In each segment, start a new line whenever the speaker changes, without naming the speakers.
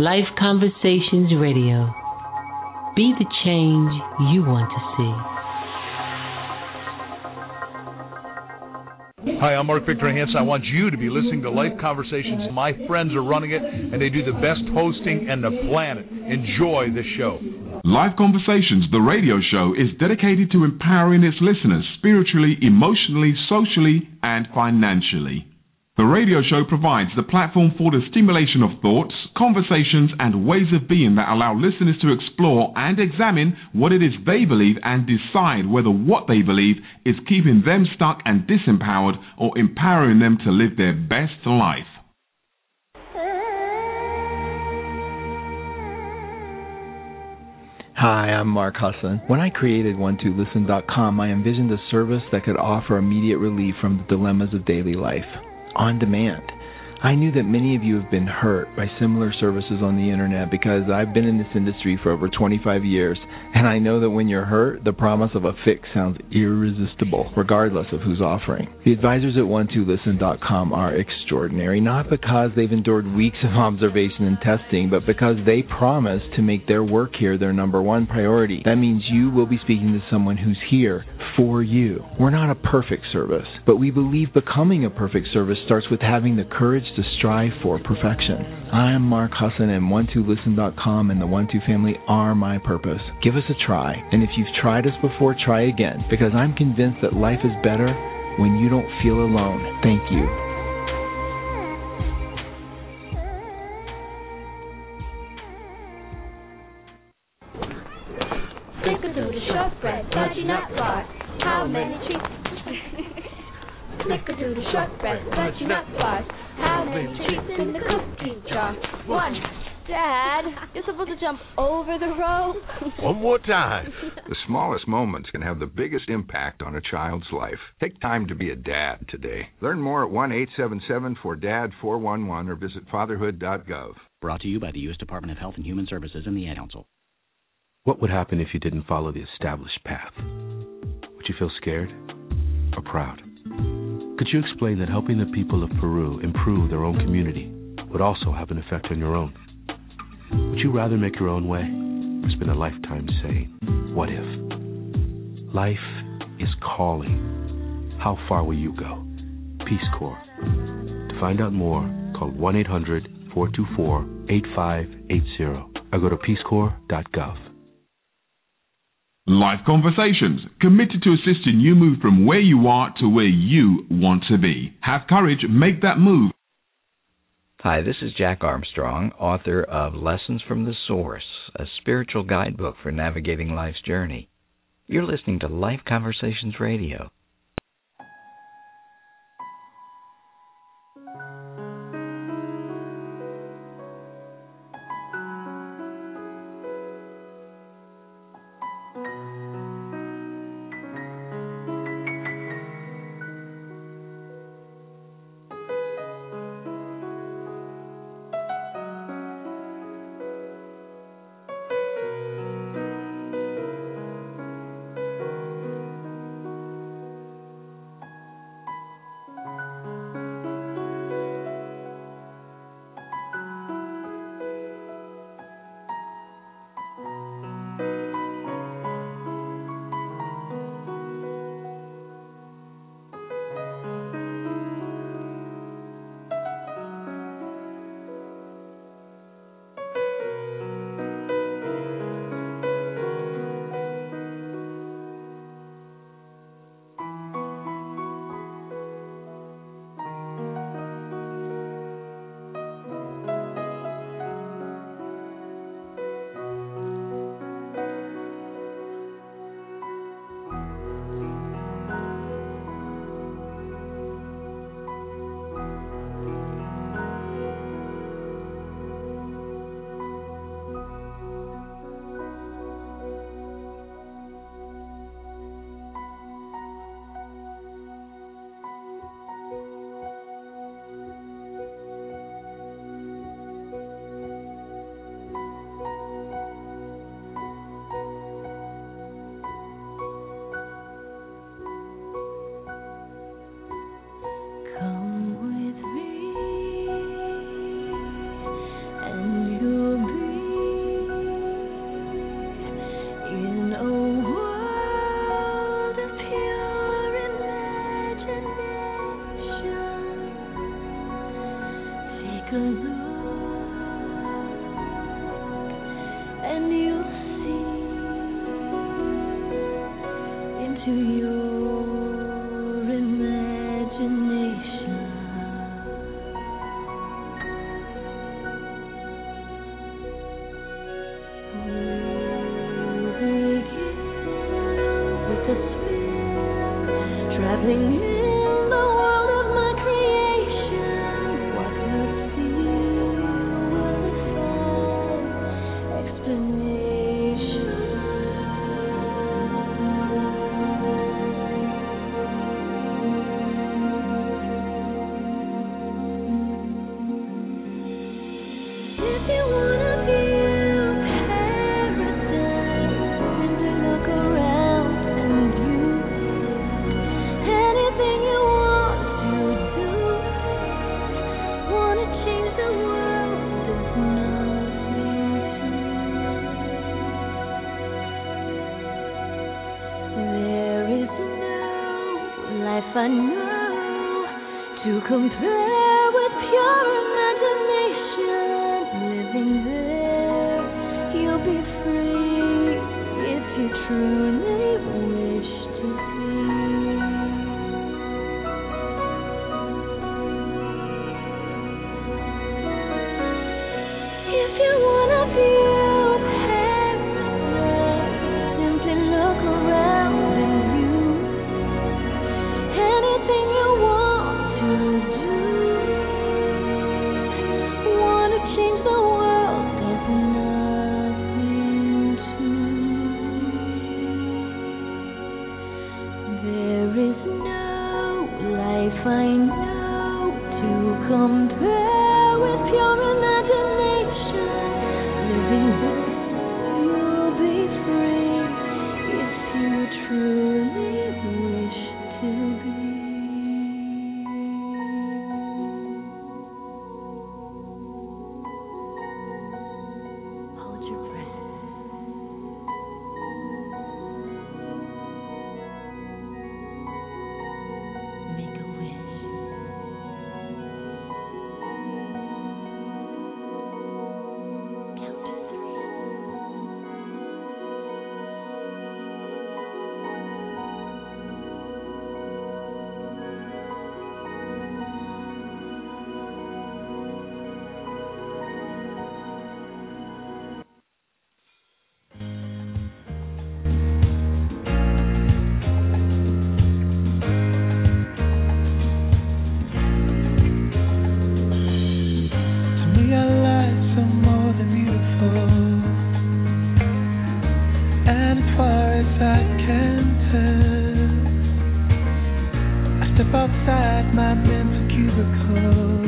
Life Conversations Radio. Be the change you want to see.
Hi, I'm Mark Victor Hansen. I want you to be listening to Life Conversations. My friends are running it, and they do the best hosting in the planet. Enjoy the show.
Life Conversations, the radio show, is dedicated to empowering its listeners spiritually, emotionally, socially, and financially. The radio show provides the platform for the stimulation of thoughts, conversations, and ways of being that allow listeners to explore and examine what it is they believe and decide whether what they believe is keeping them stuck and disempowered or empowering them to live their best life.
Hi, I'm Mark Husson. When I created one2listen.com, I envisioned a service that could offer immediate relief from the dilemmas of daily life. On demand. I knew that many of you have been hurt by similar services on the internet because I've been in this industry for over 25 years, and I know that when you're hurt, the promise of a fix sounds irresistible, regardless of who's offering. The advisors at one2listen.com are extraordinary, not because they've endured weeks of observation and testing, but because they promise to make their work here their number one priority. That means you will be speaking to someone who's here for you. We're not a perfect service, but we believe becoming a perfect service starts with having the courage to strive for perfection. I am Mark Husson, and one2listen.com and the One2 family are my purpose. Give us a try, and if you've tried us before, try again, because I'm convinced that life is better when you don't feel alone. Thank you.
Snickerdoodle shortbread, fudgy nut bar. How many treats? Snickerdoodle shortbread, fudgy nut bars. How many treats in the cookie jar? One.
Dad, you're supposed to jump over the rope.
One more time. The smallest moments can have the biggest impact on a child's life. Take time to be a dad today. Learn more at 1-877-4DAD-411 or visit fatherhood.gov.
Brought to you by the U.S. Department of Health and Human Services and the Ad Council.
What would happen if you didn't follow the established path? Would you feel scared or proud? Could you explain that helping the people of Peru improve their own community would also have an effect on your own? Would you rather make your own way or spend a lifetime saying, what if? Life is calling. How far will you go? Peace Corps. To find out more, call 1-800-424-8580 or go to peacecorps.gov.
Life Conversations, committed to assisting you move from where you are to where you want to be. Have courage, make that move.
Hi, this is Jack Armstrong, author of Lessons from the Source, a spiritual guidebook for navigating life's journey. You're listening to Life Conversations Radio.
a look, and you'll see into your imagination. We'll begin with a spin, traveling in the world of my creation. What we'll see will defy explanation. If you wanna view paradise, simply look around and you anything you want to do. Wanna change the world, there's nothing to. There is no life I know to compare with pure imagination. Living there, you'll be free if you truly wish to be. If you wanna view paradise, simply look around and you anything you want to do. Wanna change the world, there's nothing to. There is no life I know to compare with pure imagination. Living there, you'll be free if you truly wish to be. Hold your breath. Make a wish. Count to 3.
To me, our lives are more than beautiful, and as far as I can tell, I step outside my mental cubicle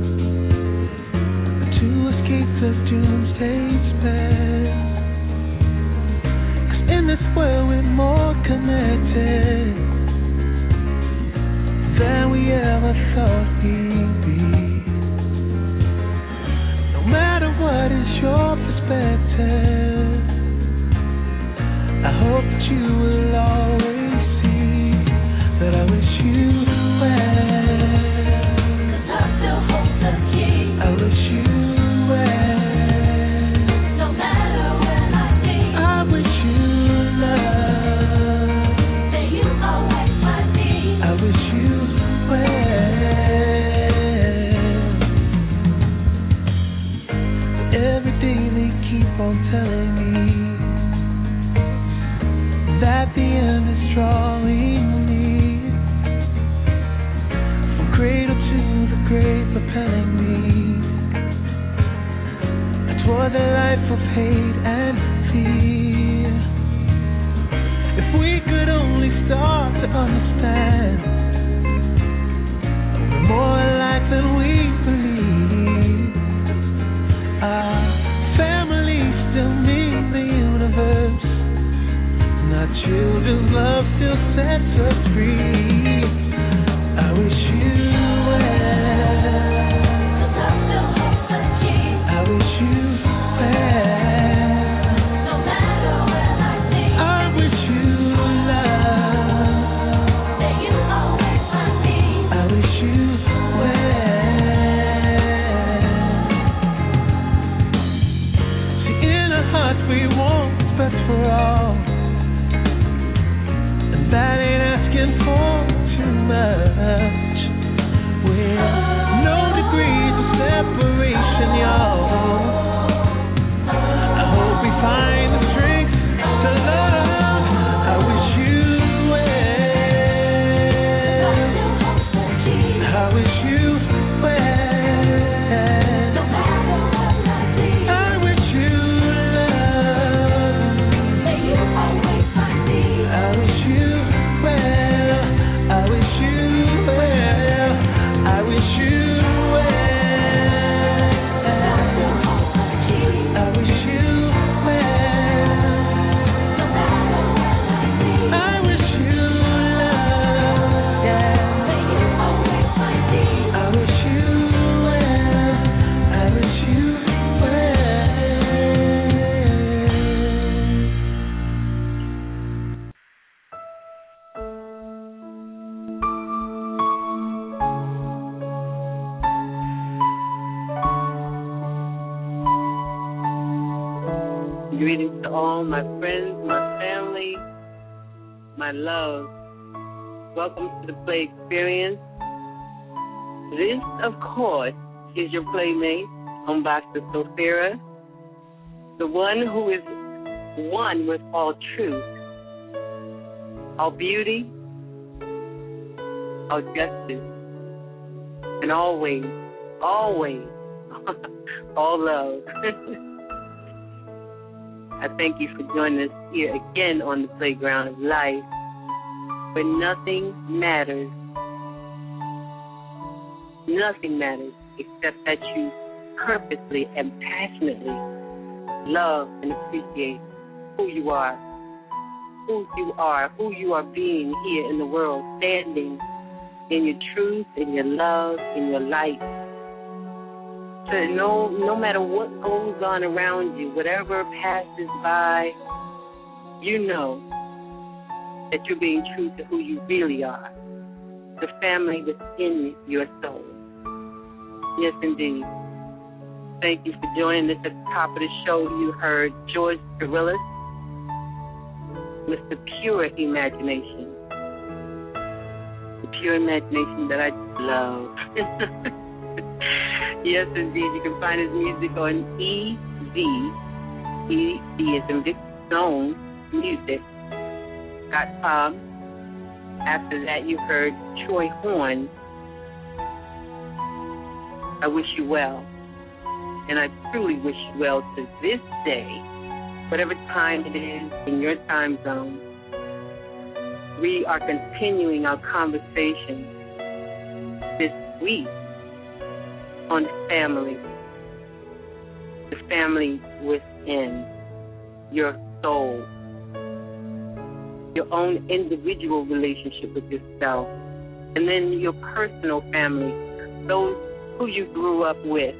to escape the doomsday spell. 'Cause in this world we're more connected than we ever thought we'd be. No matter what is your perspective, I hope that you will always see that I wish you well. 'Cause love still holds the key. I wish you well. No matter where I be, I wish you love. That you always find me. I wish you well. Every day they keep on telling me that the end is drawing near. From cradle to the grave, propelling me toward the life of hate and fear. If we could only start to understand, we're more alike than we believe. Our family still means the universe. Our children's love still sets us free. I wish you well. 'Cause love still holds the key. I wish you well. No matter where I be, I wish you love. That you
Greetings to all my friends, my family, my love. Welcome to the Play Experience. This, of course, is your playmate, Umbasa Sophia, the one who is one with all truth, all beauty, all justice, and always, always, all love. I thank you for joining us here again on the playground of life, where nothing matters. Nothing matters except that you purposely and passionately love and appreciate who you are being here in the world, standing in your truth, in your love, in your light. So no matter what goes on around you, whatever passes by, you know that you're being true to who you really are, the family within your soul. Yes, indeed. Thank you for joining us. At the top of the show, you heard George Gorillas, Mr. Pure Imagination. The pure imagination that I love. Yes, indeed. You can find his music on EZZonemusic.com. After that, you heard Troy Horn, I Wish You Well. And I truly wish you well to this day, whatever time it is in your time zone. We are continuing our conversation this week on family, the family within your soul, your own individual relationship with yourself, and then your personal family, those who you grew up with,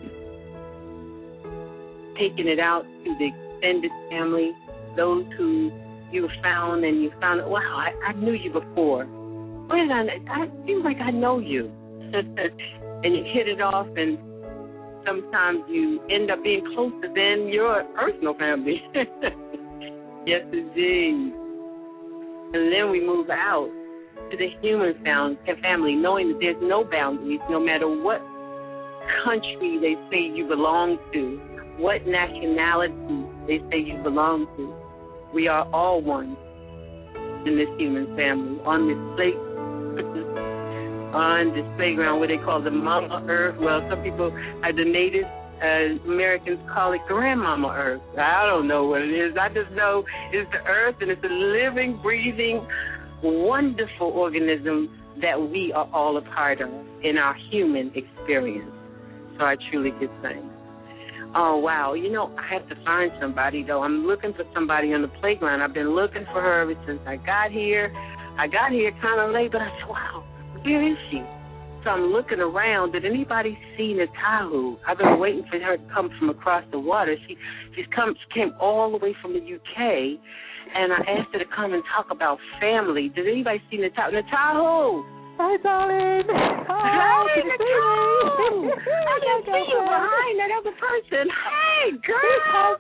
taking it out to the extended family, those who you found and you found, wow, I knew you before. Where did I seems like I know you. And you hit it off, and sometimes you end up being closer than your personal family. Yes, indeed. And then we move out to the human family, knowing that there's no boundaries, no matter what country they say you belong to, what nationality they say you belong to. We are all one in this human family, on this playground where they call the Mama Earth. Well, some people, the Native Americans call it Grandmama Earth. I don't know what it is. I just know it's the earth, and it's a living, breathing, wonderful organism that we are all a part of in our human experience. So I truly give thanks. Oh, wow. You know, I have to find somebody, though. I'm looking for somebody on the playground. I've been looking for her ever since I got here. I got here kind of late, but I said, wow, where is she? So I'm looking around. Did anybody see Natahu? I've been waiting for her to come from across the water. She came all the way from the UK, and I asked her to come and talk about family. Did anybody see Natahu? Natahu!
Hi, darling.
Hi, Natahu! I can see you behind that other person. Hey, girl!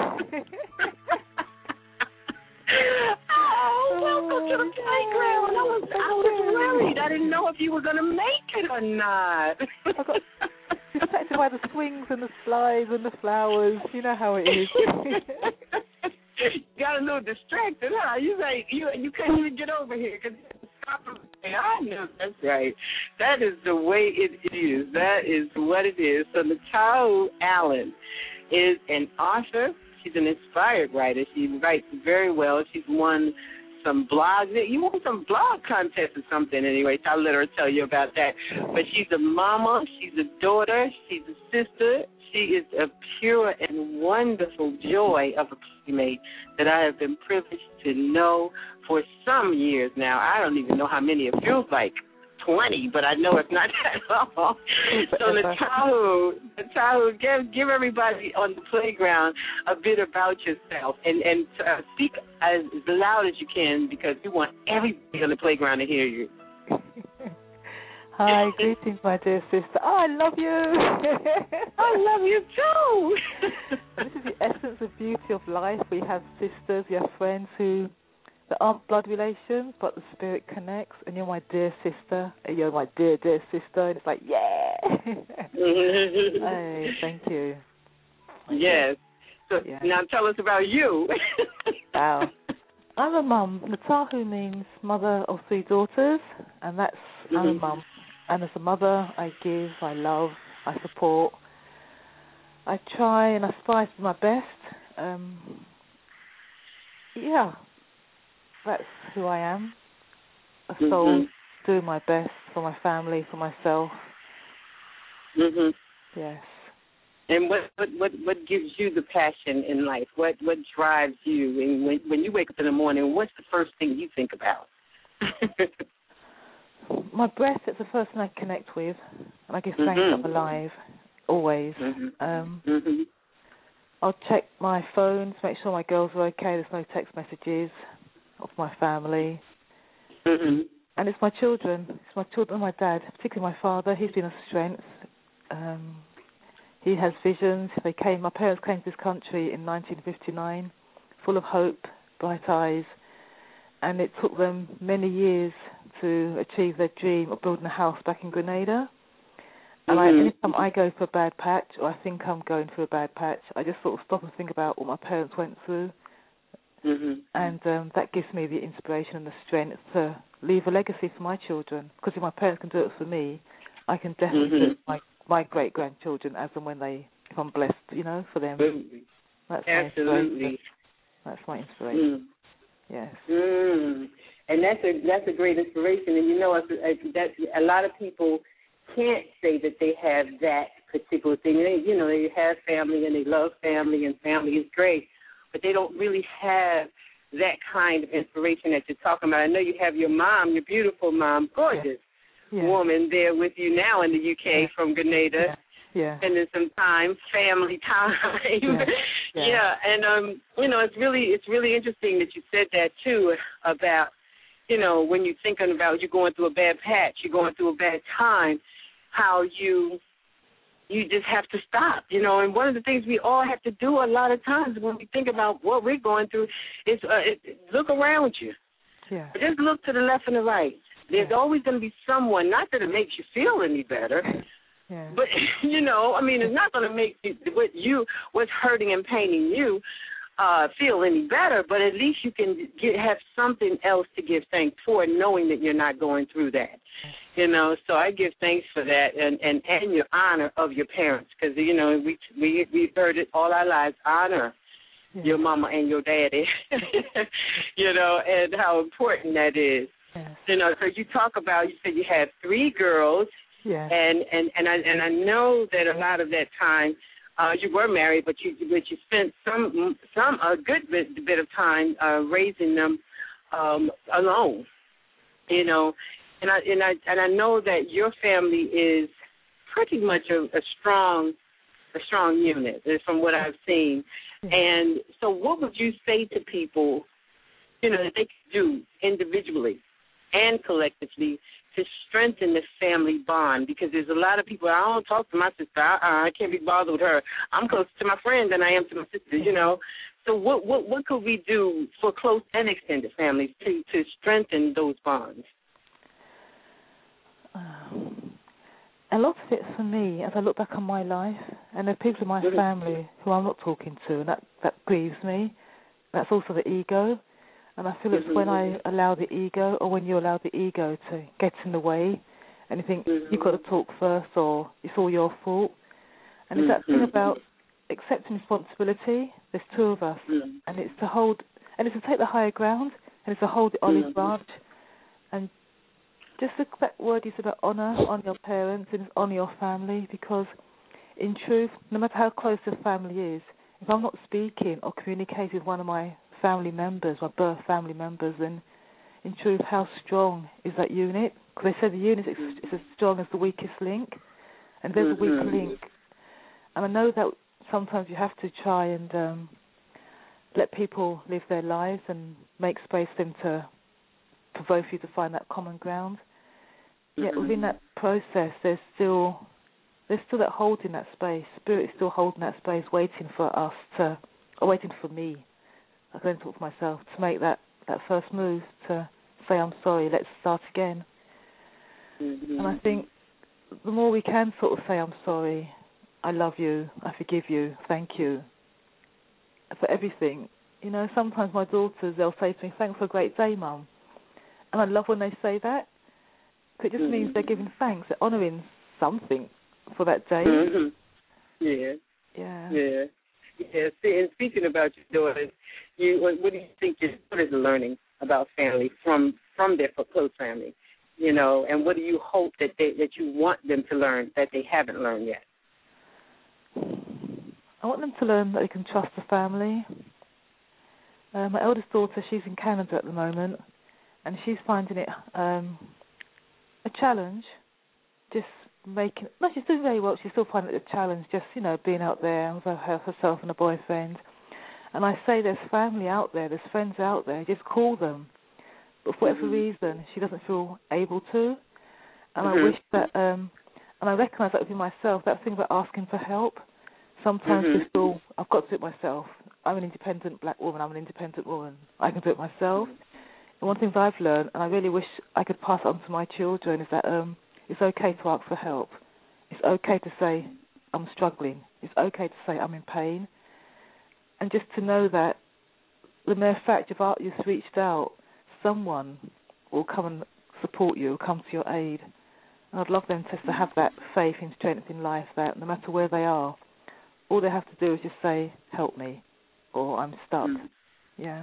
Oh, welcome to the playground. I was worried. I didn't know if you were going to make it or not.
Protected by the swings and the slides and the flowers. You know how it is.
You got a little distracted, huh? You couldn't even get over here because I know that's right. That is the way it is. That is what it is. So Natahu Allen is an author. She's an inspired writer. She writes very well. She's won some blogs. You won some blog contests or something anyway, so I'll let her tell you about that. But she's a mama. She's a daughter. She's a sister. She is a pure and wonderful joy of a playmate that I have been privileged to know for some years now. I don't even know how many. It feels like 20, but I know it's not that long. So Natahu, give everybody on the playground a bit about yourself and speak as loud as you can because we want everybody on the playground to hear you.
Hi, greetings, my dear sister. Oh, I love you.
I love you too.
This is the essence of beauty of life. We have sisters, we have friends that aren't blood relations, but the spirit connects, and you're my dear sister, and you're my dear, dear sister, and it's like, yeah. Hey, thank you.
Yes. So now tell us about you.
Wow. I'm a mum. Natahu means mother of 3 daughters, and that's I'm a mum. And as a mother, I give, I love, I support. I try and aspire to my best. Yeah, that's who I am. A soul doing my best for my family, for myself. Yes.
And what gives you the passion in life? What drives you? And when you wake up in the morning, what's the first thing you think about?
My breath is the first thing I connect with, and I give thanks I'm alive, always. I'll check my phone to make sure my girls are okay, there's no text messages of my family. And it's my children. It's my children and my dad, particularly my father. He's been a strength. He has visions. My parents came to this country in 1959, full of hope, bright eyes, and it took them many years to achieve their dream of building a house back in Grenada. And anytime I go through a bad patch, or I think I'm going through a bad patch, I just sort of stop and think about what my parents went through. And that gives me the inspiration and the strength to leave a legacy for my children. Because if my parents can do it for me, I can definitely do it for my great-grandchildren as and when if I'm blessed, for them. That's
Absolutely.
That's my inspiration. Yes.
And that's a great inspiration. And that a lot of people can't say that they have that particular thing. They have family and they love family and family is great, but they don't really have that kind of inspiration that you're talking about. I know you have your mom, your beautiful mom, gorgeous woman there with you now in the UK from Grenada. Spending some family time. And it's really interesting that you said that too about, when you're thinking about you're going through a bad patch, you're going through a bad time, how you just have to stop, and one of the things we all have to do a lot of times when we think about what we're going through is look around you. Just look to the left and the right. There's always going to be someone, not that it makes you feel any better, but, it's not going to make what's hurting and paining you feel any better, but at least you can have something else to give thanks for, knowing that you're not going through that. So I give thanks for that and your honor of your parents, because, we've heard it all our lives, honor your mama and your daddy, and how important that is. So you said you had 3 girls, and I know that a lot of that time you were married, but you spent a good bit of time raising them alone, and I know that your family is pretty much a strong unit from what I've seen. And so, what would you say to people, that they could do individually and collectively to strengthen the family bond? Because there's a lot of people, I don't talk to my sister. I can't be bothered with her. I'm closer to my friend than I am to my sister, So what could we do for close and extended families to strengthen those bonds?
A lot of it for me, as I look back on my life, and there are people in my family who I'm not talking to, and that grieves me. That's also the ego. And I feel it's when I allow the ego, or when you allow the ego to get in the way, and you think you've got to talk first, or it's all your fault. And it's that thing about accepting responsibility. There's 2 of us, and it's to take the higher ground, and it's to hold the olive branch, and just look at that word you said about honor your parents and honor your family, because in truth, no matter how close the family is, if I'm not speaking or communicating with one of my family members, my birth family members, then in truth, how strong is that unit? Because they say the unit is as strong as the weakest link, and there's a weak link. And I know that sometimes you have to try and let people live their lives and make space for them for both of you to find that common ground. yet within that process, there's still that holding that space. Spirit is still holding that space, waiting for us waiting for me. I can only talk for myself to make that first move to say I'm sorry. Let's start again. And I think the more we can sort of say I'm sorry, I love you, I forgive you, thank you for everything. You know, sometimes my daughters, they'll say to me, thanks for a great day, Mum. And I love when they say that. It just means they're giving thanks, they're honouring something for that day.
Yeah.
Yeah.
Yeah. Yeah. See, and speaking about your daughters, what do you think your daughters are learning about family from their close family? You know, and what do you hope that you want them to learn that they haven't learned yet?
I want them to learn that they can trust the family. My eldest daughter, she's in Canada at the moment, and she's finding it a challenge. She's doing very well. She's still finding it a challenge, just, you know, being out there with herself and a boyfriend. And I say there's family out there, there's friends out there, just call them. But for whatever reason, she doesn't feel able to. And I wish that, and I recognise that within myself, that thing about asking for help. Sometimes we feel, I've got to do it myself. I'm an independent black woman, I'm an independent woman. I can do it myself. And one thing that I've learned, and I really wish I could pass it on to my children, is that it's okay to ask for help. It's okay to say, I'm struggling. It's okay to say, I'm in pain. And just to know that the mere fact you've reached out, someone will come and support you, will come to your aid. And I'd love them to have that faith and strength in life that no matter where they are, all they have to do is just say, help me, or I'm stuck. Yeah.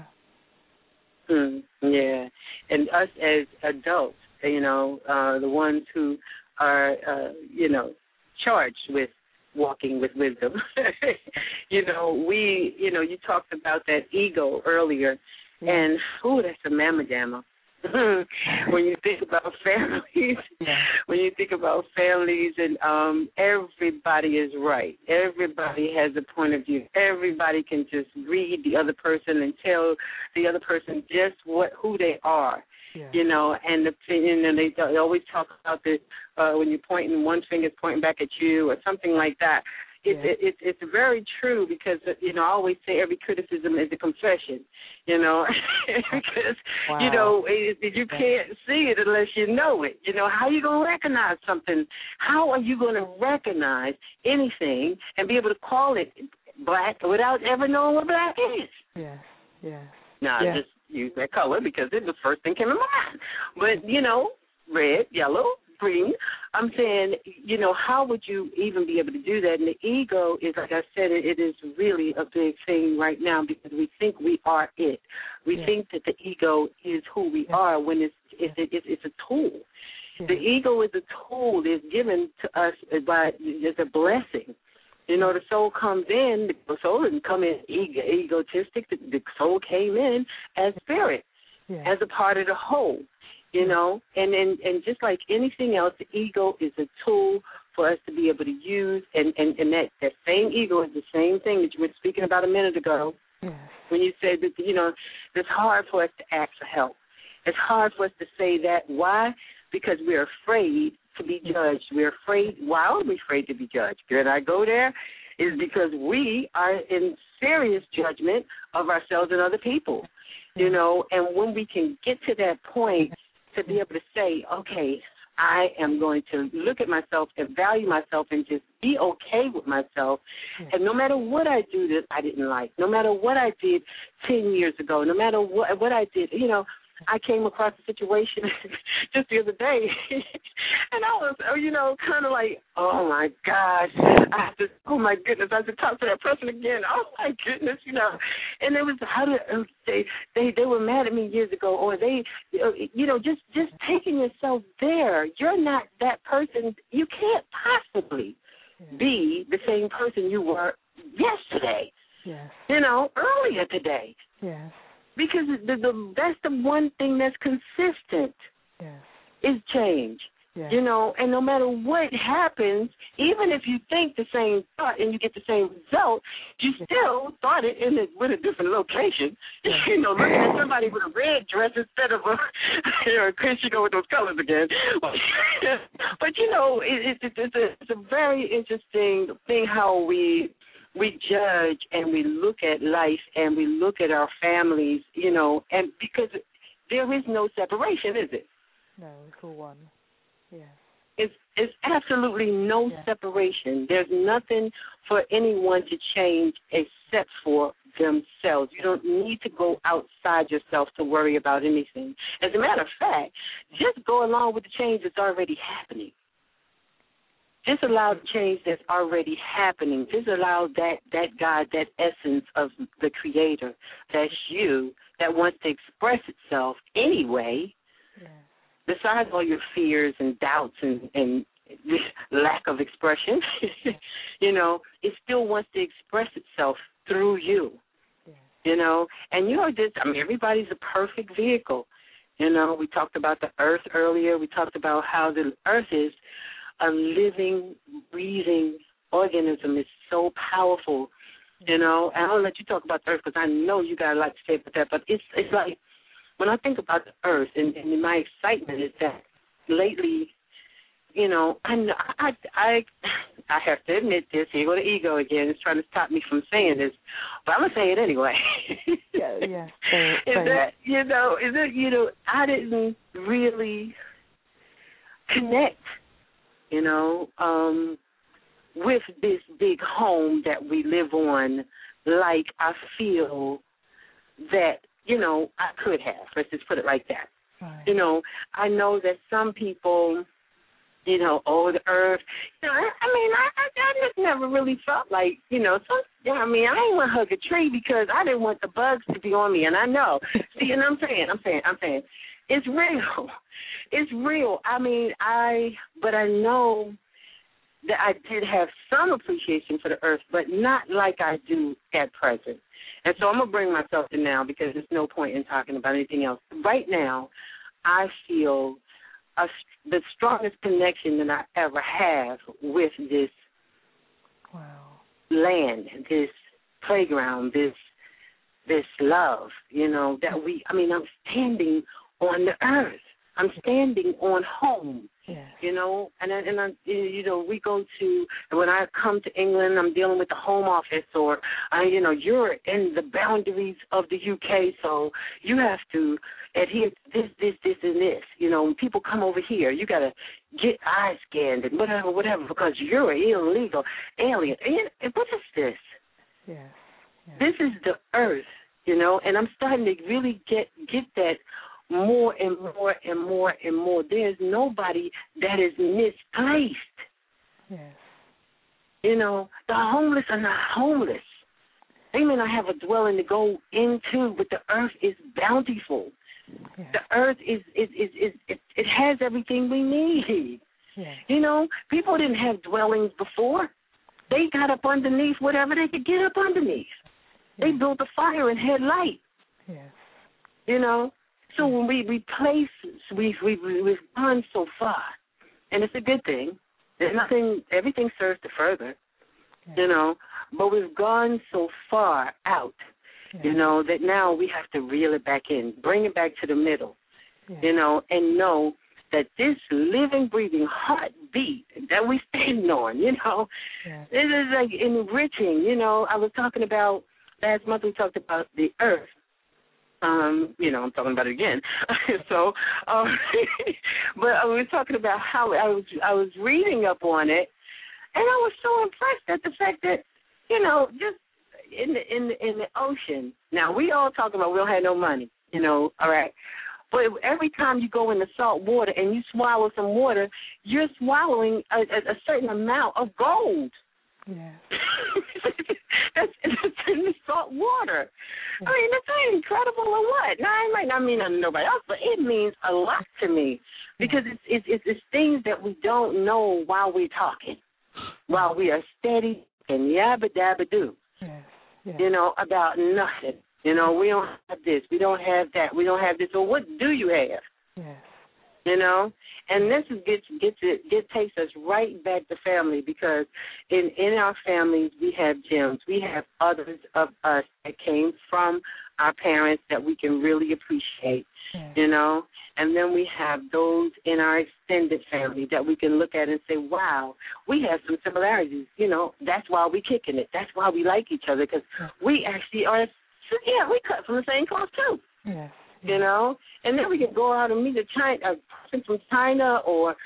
Yeah. And us as adults, you know, the ones who are, you know, charged with walking with wisdom. You talked about that ego earlier, and, that's a mamma jamma. When you think about families, and everybody is right. Everybody has a point of view. Everybody can just read the other person and tell the other person just who they are. Yeah. You know, and they always talk about this when you're pointing, one finger's pointing back at you or something like that. It's very true because, you know, I always say every criticism is a confession, you know, because, you know, you can't see it unless you know it. You know, how are you going to recognize something? How are you going to recognize anything and be able to call it black without ever knowing what black is?
Yes.
Now, I just use that color because it's the first thing came in my mind. But, you know, red, yellow, green. I'm saying, you know, how would you even be able to do that? And the ego is, like I said, it is really a big thing right now because we think we are it. We think that the ego is who we are when it's a tool. The ego is a tool that's given to us as a blessing. You know, the soul comes in, the soul didn't come in egotistic. The soul came in as spirit, as a part of the whole. You know, and just like anything else, the ego is a tool for us to be able to use, and that same ego is the same thing that you were speaking about a minute ago when you said that, you know, it's hard for us to ask for help. It's hard for us to say that. Why? Because we're afraid to be judged. We're afraid. Why are we afraid to be judged? Could I go there? Is because we are in serious judgment of ourselves and other people, you know, and when we can get to that point, to be able to say, okay, I am going to look at myself and value myself and just be okay with myself. And no matter what I do that I didn't like, no matter what I did 10 years ago, no matter what I did, you know, I came across a situation just the other day, and I was, you know, kind of like, oh, my gosh, oh, my goodness, I have to talk to that person again. Oh, my goodness, you know. And it was, they were mad at me years ago, or they, you know, just taking yourself there. You're not that person. You can't possibly be the same person you were yesterday, you know, earlier today. Because that's the one thing that's consistent is change.
Yeah.
You know, and no matter what happens, even if you think the same thought and you get the same result, you still thought it with a different location. Yeah. You know, looking at somebody with a red dress instead of a, you know, in case you go with those colors again. But you know, it's a very interesting thing how we judge and we look at life and we look at our families, you know, and because there is no separation, is it?
No, it's all one. Yeah.
It's absolutely no separation. There's nothing for anyone to change except for themselves. You don't need to go outside yourself to worry about anything. As a matter of fact, just go along with the change that's already happening. Just allow the change that's already happening. Just allow that God, that essence of the Creator, that's you, that wants to express itself anyway, besides all your fears and doubts and lack of expression, you know, it still wants to express itself through you, you know. And you're just, I mean, everybody's a perfect vehicle. You know, we talked about the earth earlier. We talked about how the earth is a living, breathing organism. It's so powerful, you know. And I'll let you talk about the earth because I know you got a lot to say about that. But it's like, when I think about the earth, and my excitement is that lately, you know, I have to admit this. Here go the ego again. It's trying to stop me from saying this, but I'm gonna say it anyway.
Yeah.
You know, I didn't really connect, you know, with this big home that we live on, like I feel that, you know, I could have. Let's just put it like that. Right. You know, I know that some people, you know, the earth. You know, I mean, I just never really felt like, you know, I mean, I ain't want to hug a tree because I didn't want the bugs to be on me, and I know. See, and I'm saying, it's real. It's real. I mean, but I know that I did have some appreciation for the earth, but not like I do at present. And so I'm going to bring myself to now because there's no point in talking about anything else. Right now, I feel the strongest connection that I ever have with this land, this playground, this love, you know, that I'm standing on the earth. I'm standing on home, you know, and you know, we go to, when I come to England, I'm dealing with the Home Office, or, you know, you're in the boundaries of the UK, so you have to adhere to this, and this. You know, when people come over here, you got to get eye scanned and whatever, because you're an illegal alien. And what is this?
Yes.
This is the earth, you know, and I'm starting to really get that more and more and more and more. There's nobody that is misplaced.
Yes.
You know, the homeless are not homeless. They may not have a dwelling to go into, but the earth is bountiful. Yes. The earth it has everything we need. Yes. You know, people didn't have dwellings before. They got up underneath whatever they could get up underneath. Yes. They built a fire and had light.
Yes.
You know. So when we've gone so far, and it's a good thing. There's nothing, everything serves to further, you know, but we've gone so far out, you know, that now we have to reel it back in, bring it back to the middle, you know, and know that this living, breathing heartbeat that we stand on, you know, this is like enriching, you know. I was talking about, last month we talked about the earth. You know, I'm talking about it again. So, but I was talking about how I was reading up on it, and I was so impressed at the fact that, you know, just in the ocean. Now we all talk about we don't have no money, you know, all right. But every time you go in the salt water and you swallow some water, you're swallowing a certain amount of gold.
Yeah.
That's in the salt water. I mean, that's incredible or what? Now, I might not mean to nobody else, but it means a lot to me because it's things that we don't know while we're talking, while we are steady and yabba dabba do, you know, about nothing. You know, we don't have this, we don't have that, we don't have this. So what do you have?
Yes.
You know, and this is takes us right back to family, because in our families we have gems. We have others of us that came from our parents that we can really appreciate, you know, and then we have those in our extended family that we can look at and say, wow, we have some similarities. You know, that's why we kicking it. That's why we like each other, because we actually are. We cut from the same cloth too.
Yes.
You know, and then we can go out and meet a person from China or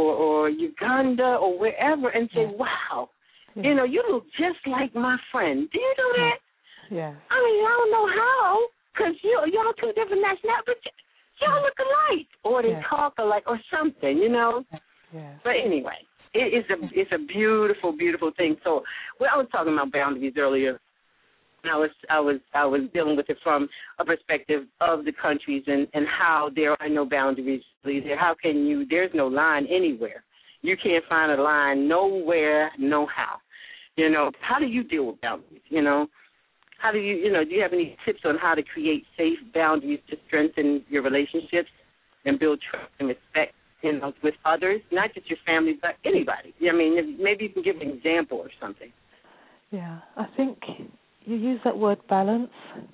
Uganda or wherever and say, wow, you know, you look just like my friend. Do you know that?
Yeah.
I mean, I don't know how, because y'all two different nationalities, but y'all look alike, or they talk alike, or something, you know.
Yeah.
But anyway, it's a beautiful, beautiful thing. So, I was talking about boundaries earlier. I was dealing with it from a perspective of the countries and how there are no boundaries there. How can you? There's no line anywhere. You can't find a line nowhere, no how. You know, how do you deal with boundaries? You know, how do you do you have any tips on how to create safe boundaries to strengthen your relationships and build trust and respect, you know, with others, not just your family, but anybody? I mean, maybe you can give an example or something.
Yeah, I think you use that word balance,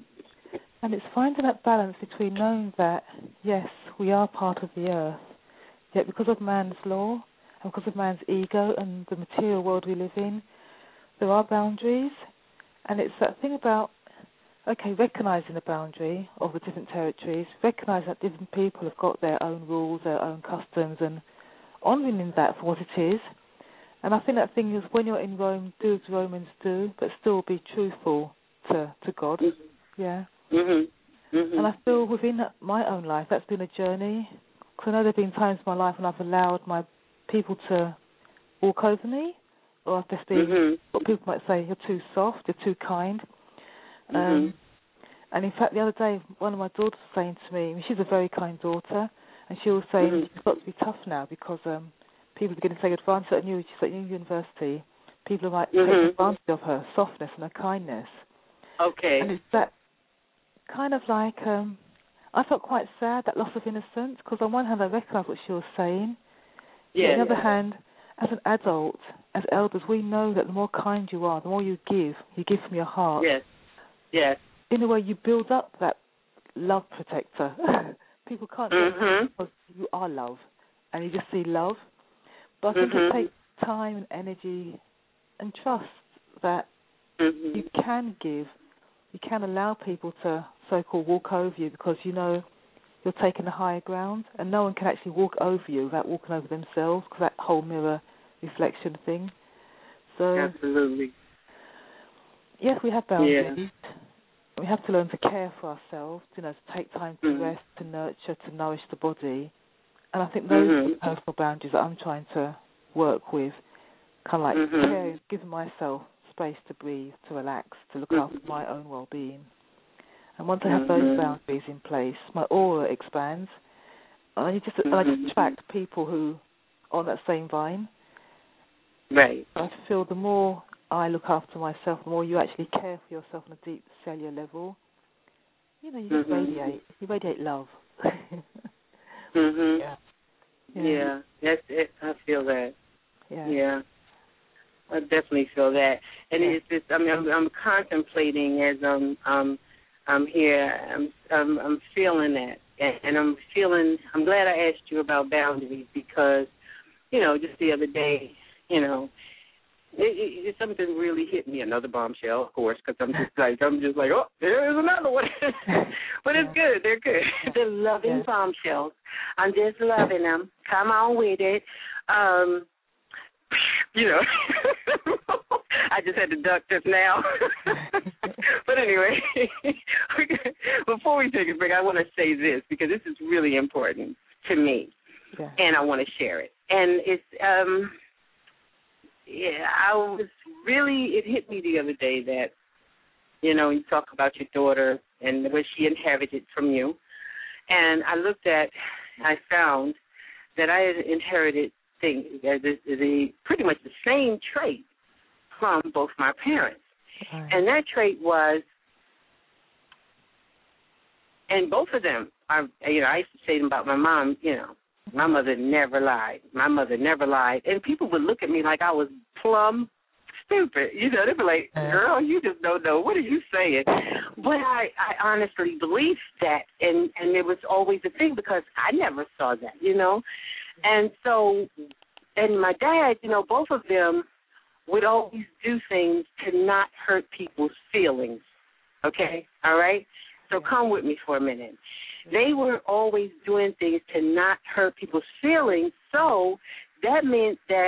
and it's finding that balance between knowing that, yes, we are part of the earth, yet because of man's law and because of man's ego and the material world we live in, there are boundaries, and it's that thing about, recognizing the boundary of the different territories, recognizing that different people have got their own rules, their own customs, and honouring that for what it is. And I think that thing is, when you're in Rome, do as Romans do, but still be truthful to God. Yeah.
Mm-hmm. Mm-hmm.
And I feel within my own life, that's been a journey. Because I know there have been times in my life when I've allowed my people to walk over me, or I've just been, what people might say, you're too soft, you're too kind. And in fact, the other day, one of my daughters was saying to me, she's a very kind daughter, and she was saying, she's got to be tough now because people are beginning to take advantage at New University. People are taking advantage of her softness and her kindness. Okay. And it's that kind of like, I felt quite sad, that loss of innocence, because on one hand I recognised what she was saying. Yeah. On the other hand, as an adult, as elders, we know that the more kind you are, the more you give from your heart. Yes. Yes. In a way, you build up that love protector. People can't get it because you are love, and you just see love. But I think it takes time and energy and trust that you can give. You can allow people to so-called walk over you because you know you're taking the higher ground, and no one can actually walk over you without walking over themselves, because that whole mirror reflection thing. So absolutely. Yes, we have boundaries. Yeah. We have to learn to care for ourselves, to take time to rest, to nurture, to nourish the body. And I think those are the personal boundaries that I'm trying to work with, kind of like caring, giving myself space to breathe, to relax, to look after my own well-being. And once I have those boundaries in place, my aura expands, and I just attract people who are on that same vine. Right. I feel the more I look after myself, the more you actually care for yourself on a deep cellular level. You just radiate. You radiate love. Yeah, that's it. I feel that. Yeah. I definitely feel that, and it's just. I mean, I'm contemplating as I'm here. I'm feeling that, and I'm feeling. I'm glad I asked you about boundaries because, just the other day, it something really hit me. Another bombshell, of course, because I'm just like, oh, there's another one. But it's good. They're good. They're loving bombshells. I'm just loving them. Come on with it. I just had to duck just now. But anyway, before we take a break, I want to say this because this is really important to me, and I want to share it. And it's, it hit me the other day that, you talk about your daughter and what she inherited from you. And I found that I had inherited pretty much the same trait from both my parents. Right. And that trait was, and both of them, I used to say them about my mom,
My mother never lied. My mother never lied. And people would look at me like I was plumb stupid. You know, they'd be like, girl, you just don't know. What are you saying? But I honestly believed that, and it was always a thing because I never saw that, you know. And so, and my dad, you know, both of them would always do things to not hurt people's feelings, okay? All right? So come with me for a minute. They were always doing things to not hurt people's feelings, so that meant that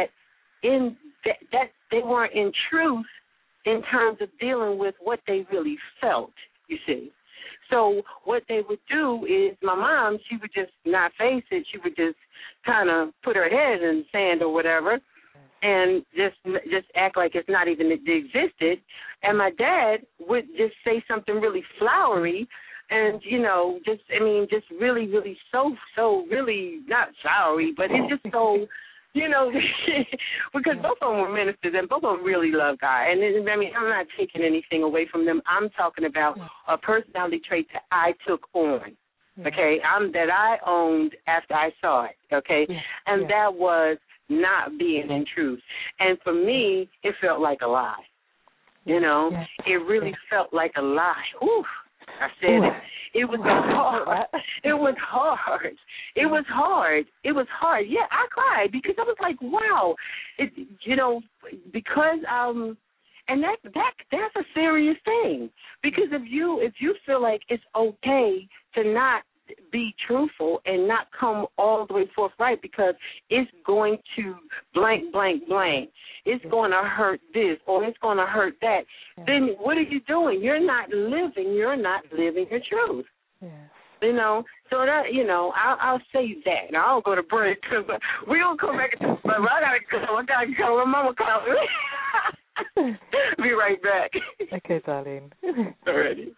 that they weren't in truth in terms of dealing with what they really felt, you see. So what they would do is my mom, she would just not face it. She would just kind of put her head in the sand or whatever and just act like it's not even existed. And my dad would just say something really flowery and, you know, just really, really so really not flowery, but it's just so, you know, because both of them were ministers and both of them really love God. And, I mean, I'm not taking anything away from them. I'm talking about a personality trait that I took on, okay, that I owned after I saw it, okay, and that was not being in truth. And for me, it felt like a lie, you know. It really felt like a lie. Ooh, I said it. It was hard. It was hard. It was hard. It was hard. Yeah, I cried because I was like, wow. You know, because and that's a serious thing. Because if you feel like it's okay to not be truthful and not come all the way forthright because it's going to blank, blank, blank. It's going to hurt this or it's going to hurt that. Then what are you doing? You're not living your truth. Yes. You know, so that, you know, I'll say that. Now, I'll go to break because we don't come back. But I gotta go. My mama called me. Be right back.
Okay, darling.
Alrighty.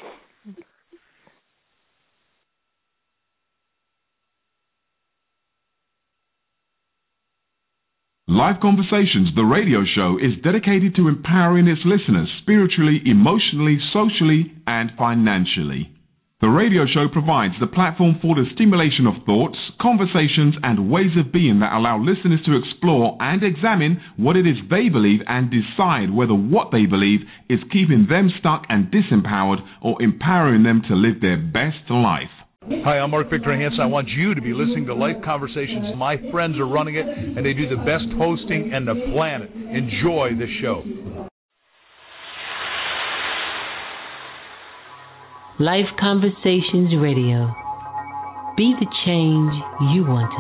Live Conversations, the radio show, is dedicated to empowering its listeners spiritually, emotionally, socially, and financially. The radio show provides the platform for the stimulation of thoughts, conversations, and ways of being that allow listeners to explore and examine what it is they believe and decide whether what they believe is keeping them stuck and disempowered or empowering them to live their best life.
Hi, I'm Mark Victor Hansen. I want you to be listening to Life Conversations. My friends are running it, and they do the best hosting on the planet. Enjoy the show.
Life Conversations Radio. Be the change you want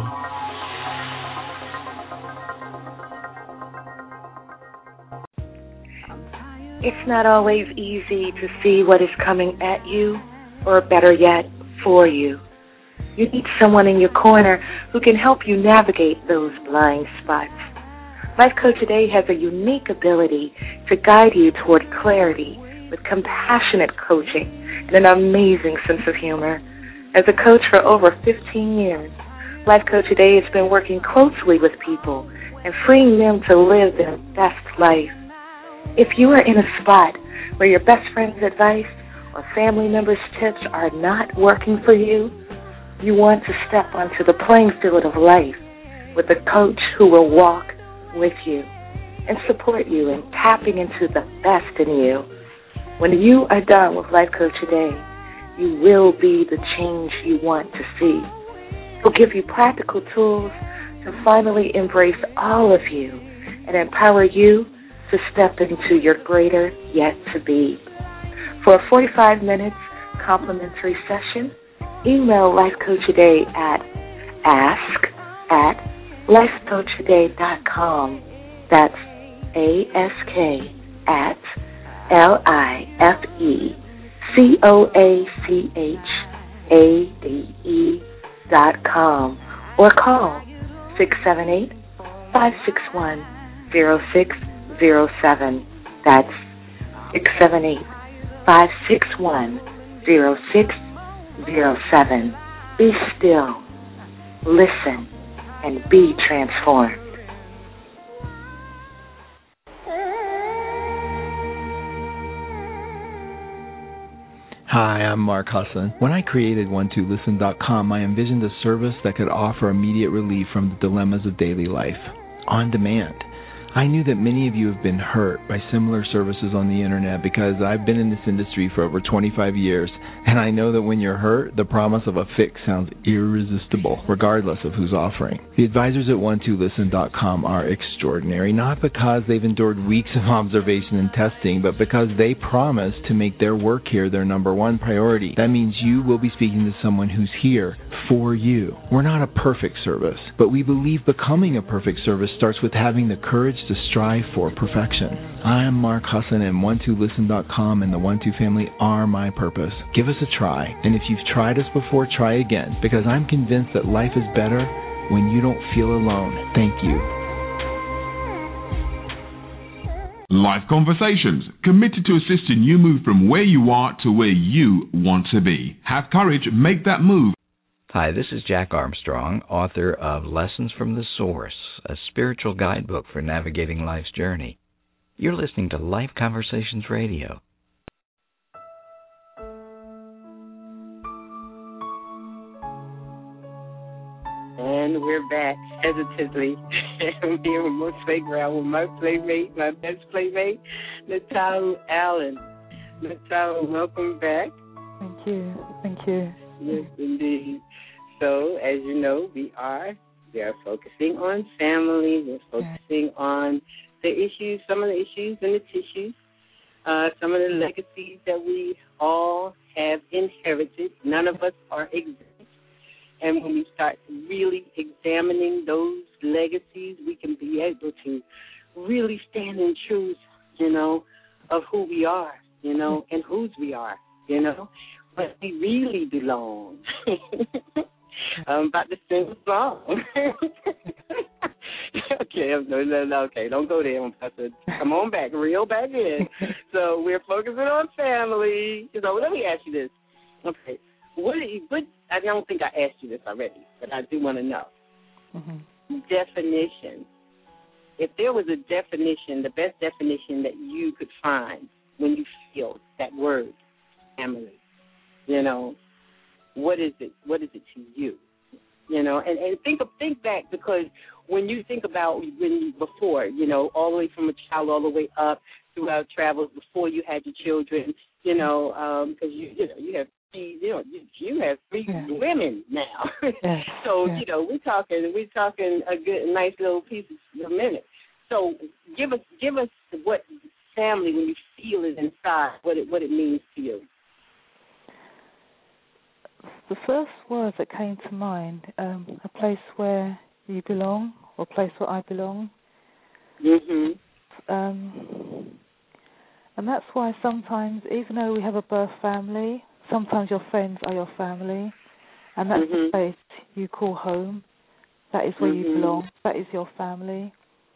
to see. It's not always easy to see what is coming at you, or better yet, for you. You need someone in your corner who can help you navigate those blind spots. Life Coach Today has a unique ability to guide you toward clarity with compassionate coaching and an amazing sense of humor. As a coach for over 15 years, Life Coach Today has been working closely with people and freeing them to live their best life. If you are in a spot where your best friend's advice or family members' tips are not working for you, you want to step onto the playing field of life with a coach who will walk with you and support you in tapping into the best in you. When you are done with Life Coach Today, you will be the change you want to see. He'll give you practical tools to finally embrace all of you and empower you to step into your greater yet to be. For a 45 minutes complimentary session, email Life Coach Today at ask@lifecoachtoday.com. That's ask@lifecoachade.com or call 678-561-0607. That's 678-561-0607. Be still, listen, and be transformed.
Hi, I'm Mark Husson. When I created one2listen.com, I envisioned a service that could offer immediate relief from the dilemmas of daily life, on demand. I knew that many of you have been hurt by similar services on the internet because I've been in this industry for over 25 years, and I know that when you're hurt, the promise of a fix sounds irresistible, regardless of who's offering. The advisors at one2listen.com are extraordinary, not because they've endured weeks of observation and testing, but because they promise to make their work here their number one priority. That means you will be speaking to someone who's here for you. We're not a perfect service, but we believe becoming a perfect service starts with having the courage to strive for perfection. I am Mark Husson, and one2listen.com and the One2 family are my purpose. Give us a try, and if you've tried us before, try again, because I'm convinced that life is better when you don't feel alone. Thank you.
Life Conversations, committed to assisting you move from where you are to where you want to be. Have courage, make that move.
Hi, this is Jack Armstrong, author of Lessons from the Source, a spiritual guidebook for navigating life's journey. You're listening to Life Conversations Radio.
And we're back hesitantly. I'm here with my playground with my playmate, my best playmate, Natalia Allen. Natalia, welcome back.
Thank you. Thank you.
Yes, indeed. So, as you know, we are focusing on family. We're focusing on the issues, some of the issues and the tissues, some of the legacies that we all have inherited. None of us are exempt. And when we start really examining those legacies, we can be able to really stand in truth, of who we are, and whose we are, but we really belong. I'm about to sing a song. Okay, don't go there. Come on back, reel back in. So we're focusing on family. Let me ask you this. Okay, I don't think I asked you this already, but I do want to know. Mm-hmm. Definition. If there was a definition, the best definition that you could find when you feel that word, family, what is it? What is it to you? And think back, because when you think about before, all the way from a child all the way up through our travels before you had your children, because you have three women now. So we're talking a good, nice little piece a minute. So give us what family, when you feel it inside, what it means to you.
The first words that came to mind, a place where you belong, or a place where I belong.
Mm-hmm.
And that's why sometimes, even though we have a birth family, sometimes your friends are your family, and that's the place you call home. That is where you belong. That is your family.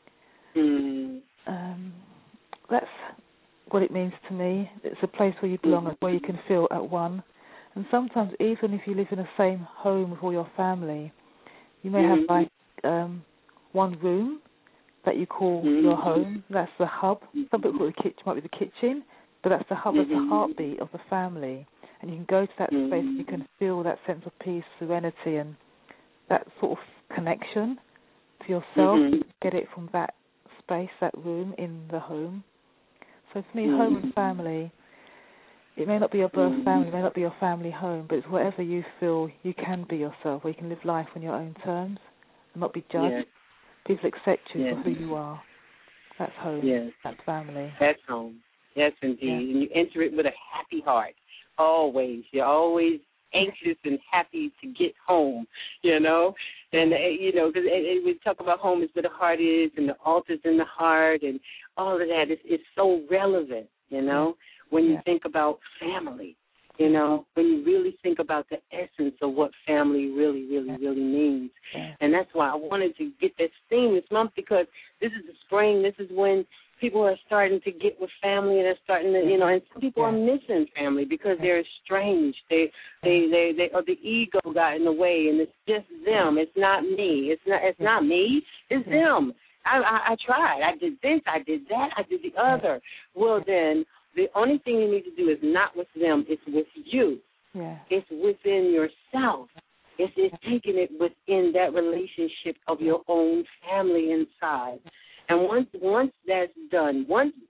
That's what it means to me. It's a place where you belong, where you can feel at one. And sometimes, even if you live in the same home with all your family, you may have one room that you call your home. That's the hub. Some people call it the kitchen, might be the kitchen, but that's the hub, that's the heartbeat of the family. And you can go to that space and you can feel that sense of peace, serenity, and that sort of connection to yourself. You get it from that space, that room in the home. So for me, home and family, it may not be your birth family, it may not be your family home, but it's wherever you feel you can be yourself, where you can live life on your own terms and not be judged. Yes. People accept you for who you are. That's home. Yes. That's family.
That's home. Yes, indeed. Yeah. And you enter it with a happy heart. Always. You're always anxious and happy to get home, And, because we talk about home is where the heart is, and the altar's in the heart, and all of that. It's so relevant, when you think about family, when you really think about the essence of what family really, really, really means. And that's why I wanted to get this theme this month, because this is the spring. This is when people are starting to get with family, and they're starting to, and some people are missing family because they're estranged. They or the ego got in the way, and it's just them. It's not me. It's not me. It's them. I tried. I did this. I did that. I did the other. Well, then The only thing you need to do is not with them, it's with you.
Yeah.
It's within yourself. It's taking it within that relationship of your own family inside. And once that's done,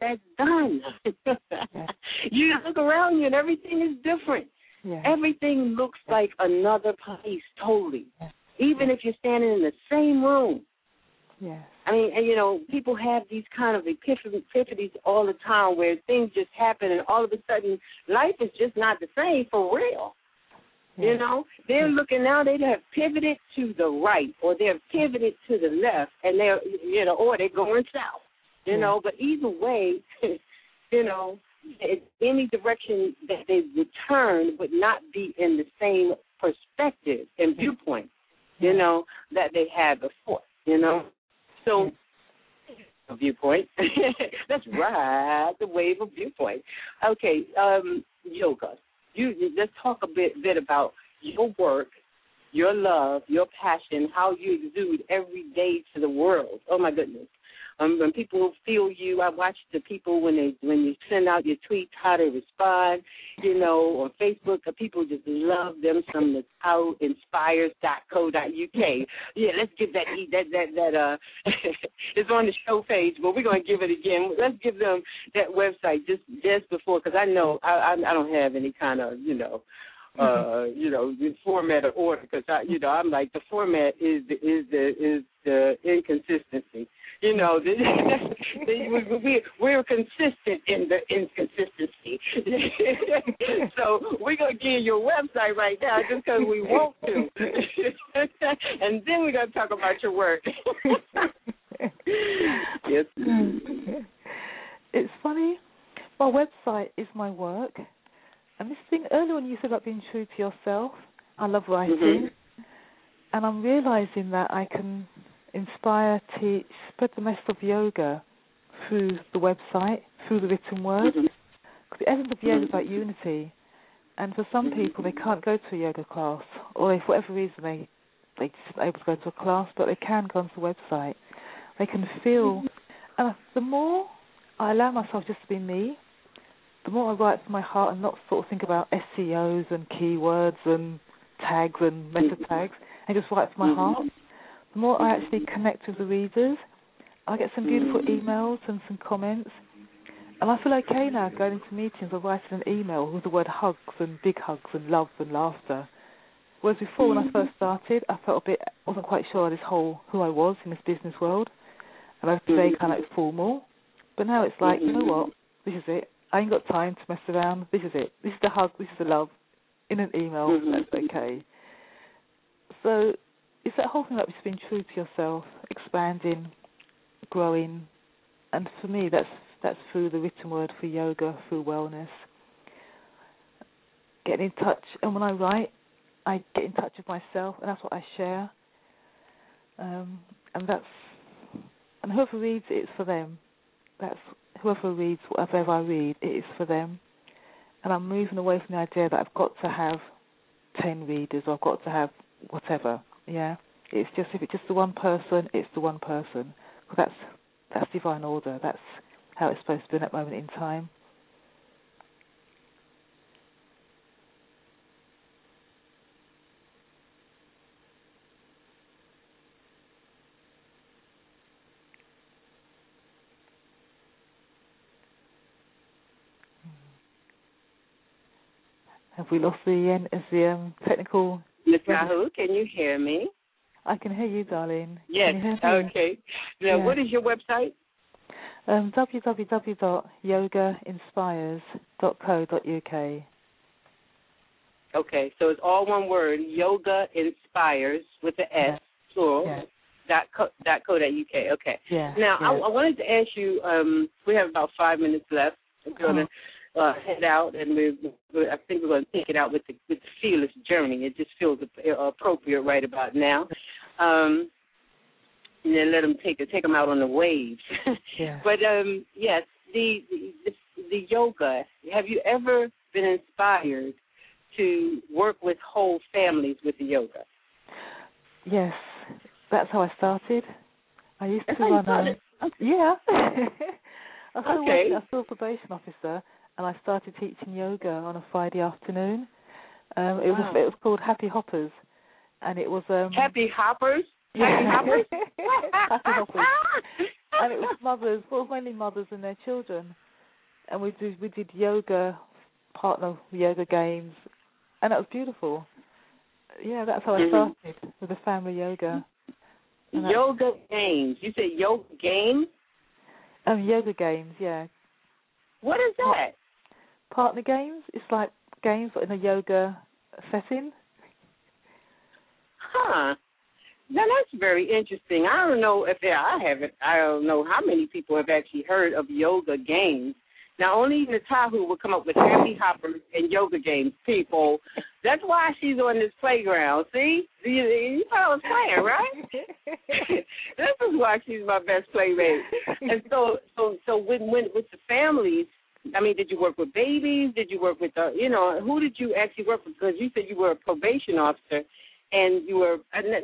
you look around you and everything is different.
Yeah.
Everything looks like another place totally, even if you're standing in the same room.
Yeah.
I mean, and, you know, people have these kind of epiphanies all the time where things just happen and all of a sudden life is just not the same for real. Yeah. You know, they're looking now, they have pivoted to the right or they're pivoted to the left and they're, you know, or they're going south, you know, but either way, you know, any direction that they would turn would not be in the same perspective and viewpoint, you know, that they had before, you know. So, a viewpoint. Let's ride the wave of viewpoint. Okay, yoga. Let's talk a bit about your work, your love, your passion, how you exude every day to the world. Oh, my goodness. When people feel you, I watch the people when you send out your tweets, how they respond. You know, on Facebook, people just love them some inspires.co.uk. Yeah, let's give that it's on the show page, but we're going to give it again. Let's give them that website just before, because I know I don't have any kind of, you know, format or order, because I'm like, the format is the inconsistency. You know, we're consistent in the inconsistency. So we're going to give you a website right now just because we want to. And then we're going to talk about your work. Yes.
It's funny. My website is my work. And this thing, earlier when you said about being true to yourself, I love writing. And I'm realizing that I can inspire, teach, spread the message of yoga through the website, through the written word. Because the essence of yoga is about unity. And for some people, they can't go to a yoga class, or for whatever reason, they just aren't able to go to a class, but they can go onto the website. They can feel. And the more I allow myself just to be me, the more I write from my heart and not sort of think about SEOs and keywords and tags and meta tags, and just write from my heart, the more I actually connect with the readers. I get some beautiful emails and some comments, and I feel okay now going into meetings or writing an email with the word hugs and big hugs and love and laughter. Whereas before, when I first started, I wasn't quite sure who I was in this business world, and I was very kind of formal. But now it's like, you know what, this is it. I ain't got time to mess around. This is it. This is the hug. This is the love. In an email, that's okay. So it's that whole thing about just being true to yourself, expanding, growing, and for me, that's through the written word, through yoga, through wellness. Getting in touch, and when I write, I get in touch with myself, and that's what I share. And whoever reads it, it's for them. Whoever reads whatever I read, it is for them. And I'm moving away from the idea that I've got to have 10 readers or I've got to have whatever. Yeah, it's just, if it's just the one person, it's the one person. That's divine order. That's how it's supposed to be in that moment in time. Have we lost the technical?
Ms. Yahoo, can you hear me?
I can hear you, darling.
Yes. Okay. Now, what is your website?
www.yogainspires.co.uk.
Okay, so it's all one word, Yoga Inspires with the S, plural, .co.uk. Okay.
Yeah.
Now, I wanted to ask you, we have about 5 minutes left. We're going to head out, and I think we're going to take it out with the Fearless Journey. It just feels appropriate right about now. And then let them take them out on the waves.
Yeah.
But yes, the yoga. Have you ever been inspired to work with whole families with the yoga?
Yes, that's how I started. I used to run. Yeah. I was still a probation officer. and I started teaching yoga on a Friday afternoon. It was called Happy Hoppers, and it was
Happy Hoppers.
Yeah.
Happy Hoppers.
Happy Hoppers. And it was mothers, well, mainly mothers and their children, and we did yoga, partner yoga games, and that was beautiful. Yeah, that's how I started with the family yoga.
Yoga games. You said yoga games?
Yoga games, yeah.
What is that?
Partner games. It's like games in a yoga setting.
Huh. Now that's very interesting. I don't know if I don't know how many people have actually heard of yoga games. Now, only Natahu would come up with Happy Hoppers and yoga games, people. That's why she's on this playground. See? You thought I was playing, right? This is why she's my best playmate. And so when with the families, I mean, did you work with babies? Did you work with, who did you actually work with? Because you said you were a probation officer, and you were,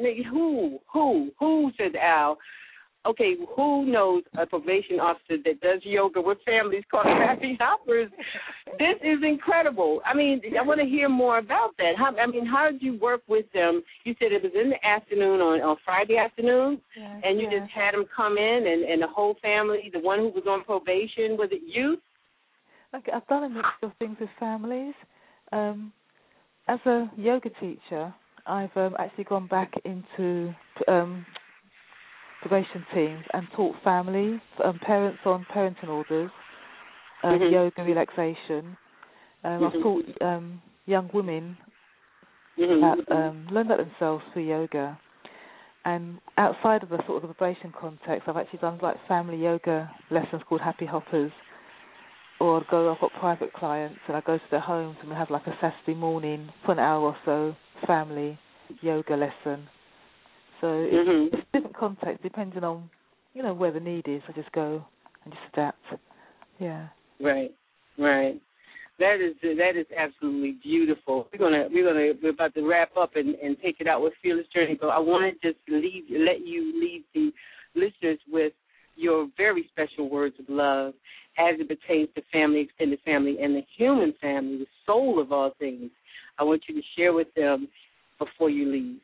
who said Al? Okay, who knows a probation officer that does yoga with families called Happy Hoppers? This is incredible. I mean, I want to hear more about that. How did you work with them? You said it was in the afternoon on Friday afternoon, and you just had them come in and the whole family, the one who was on probation, was it you?
Okay, I've done a mix of things with families. As a yoga teacher, I've actually gone back into probation teams and taught families, parents on parenting orders, yoga relaxation. I've taught young women that learn that themselves through yoga. And outside of the sort of the probation context, I've actually done like family yoga lessons called Happy Hoppers. Or I've got private clients and I go to their homes and we have like a Saturday morning for an hour or so family yoga lesson. So it's different context depending on, where the need is. I just go and just adapt. Yeah. Right.
That is absolutely beautiful. We're about to wrap up and take it out with Fearless Journey, but I want to just let you leave the listeners with your very special words of love as it pertains to family, extended family, and the human family, the soul of all things. I want you to share with them before you leave.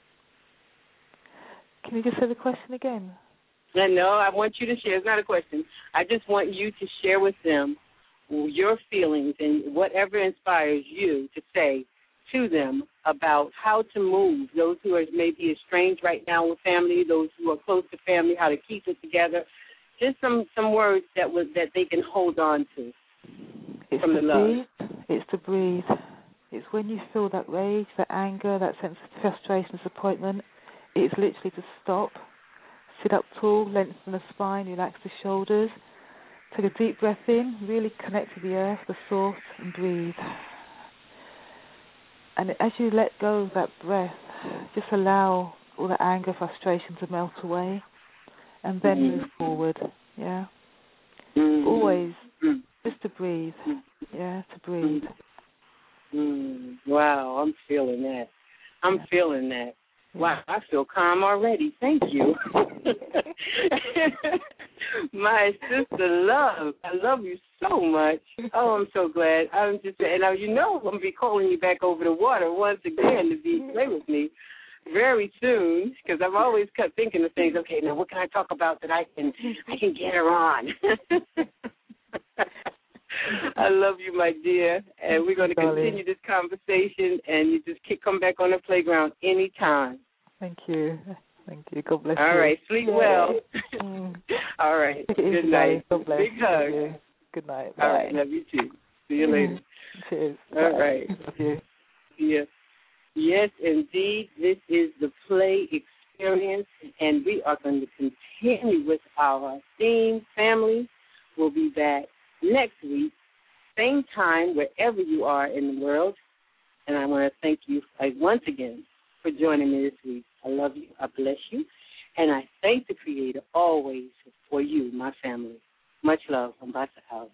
Can you just say the question again?
No, I want you to share. It's not a question. I just want you to share with them your feelings and whatever inspires you to say to them about how to move those who are maybe estranged right now with family, those who are close to family, how to keep it together. Just some words that they can hold on to from the love.
It's to breathe. It's when you feel that rage, that anger, that sense of frustration, disappointment, it's literally to stop, sit up tall, lengthen the spine, relax the shoulders, take a deep breath in, really connect to the earth, the source, and breathe. And as you let go of that breath, just allow all the anger, frustration to melt away, and then move forward. Yeah. Always just to breathe. Yeah, to breathe.
Wow, I'm feeling that. Wow, I feel calm already. Thank you. My sister Love, I love you so much. Oh, I'm so glad. I'm just, and now I'm going to be calling you back over the water once again to play with me very soon, because I'm always kept thinking of things. Okay, now what can I talk about that I can get her on? I love you, my dear, and we're going to continue this conversation, and you just come back on the playground anytime.
Thank you. God bless you.
All right, sleep well. All right, good night.
God bless.
Big hug.
Good night. Bye.
All right, love you too. See you later.
Cheers.
All right.
Love you.
Yeah. Yes, indeed, this is the Play Experience, and we are going to continue with our theme, family. We'll be back next week, same time, wherever you are in the world. And I want to thank you once again for joining me this week. I love you. I bless you. And I thank the Creator always for you, my family. Much love. I'm about to out.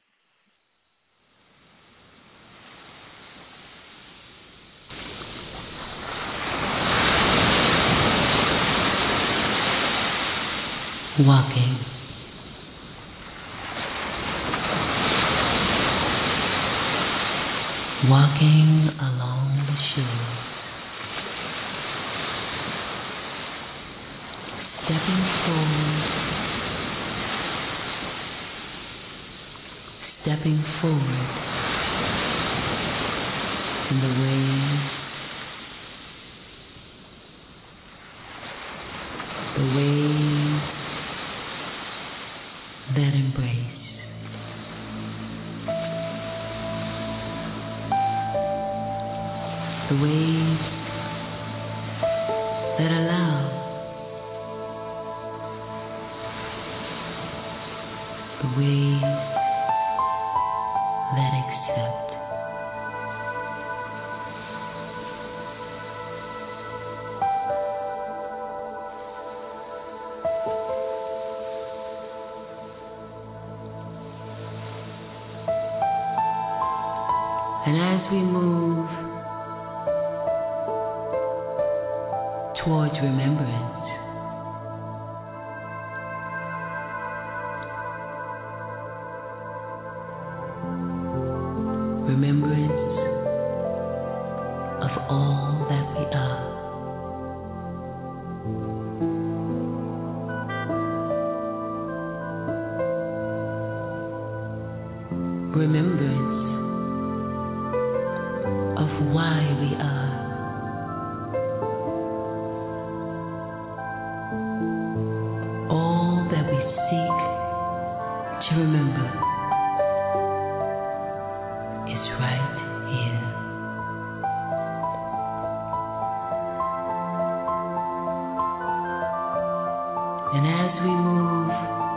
Walking. walking along the shore, stepping forward in the waves, that embrace. The waves that allow. The waves that accept. And as we move towards remembrance, remembrance of all that we are. Remembrance of why we are. All that we seek to remember is right here. And as we move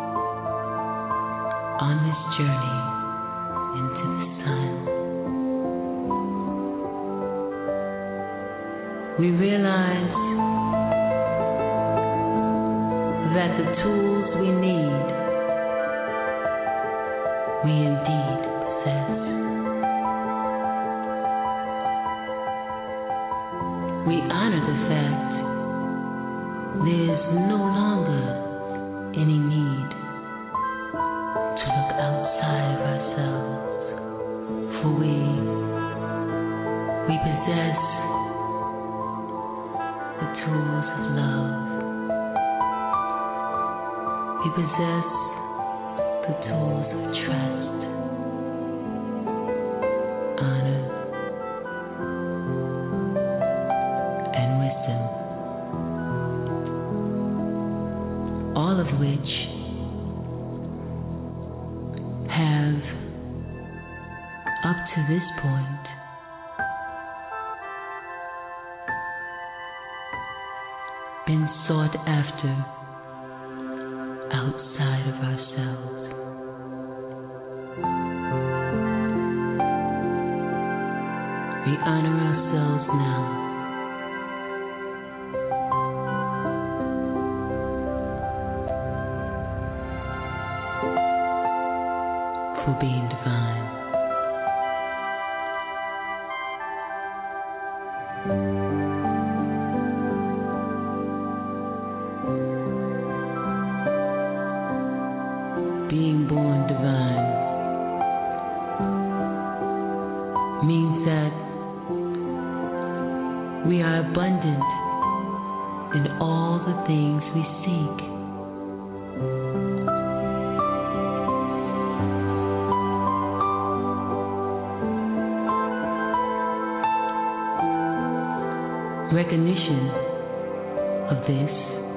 on this journey into the sun, we realize that the tools we need, we indeed possess. We honor the fact there is no longer any need to look outside of ourselves, for we possess the tools of love. We possess the tools of trust, honor, and wisdom, all of which have, up to this point, been sought after outside of ourselves. We honor ourselves now. For being divine. Being born divine means that we are abundant in all the things we seek. Recognition of this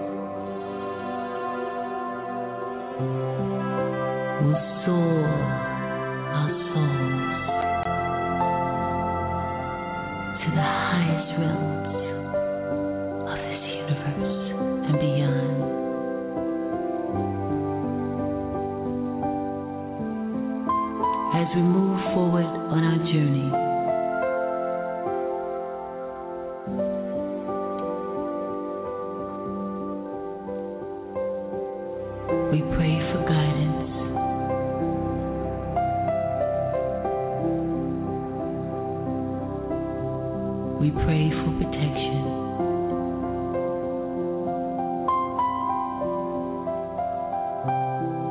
will soar our souls to the highest realms of this universe and beyond. As we move forward on our journey, we pray for guidance. We pray for protection.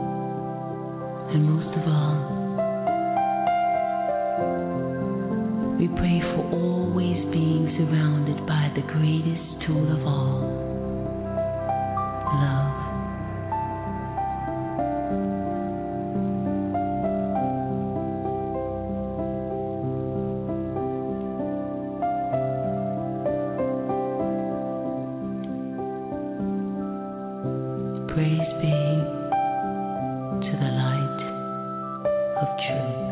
And most of all, We pray for always being surrounded by the greatest tool of all, love. Praise be to the light of truth.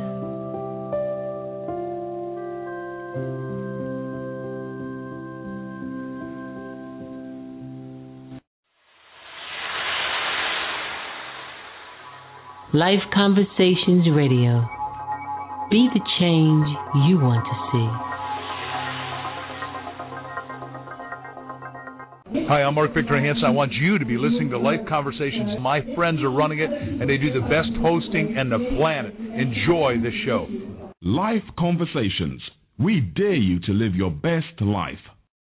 Life Conversations Radio. Be the change you want to see.
Hi, I'm Mark Victor Hansen. I want you to be listening to Life Conversations. My friends are running it, and they do the best hosting on the planet. Enjoy the show.
Life Conversations. We dare you to live your best life.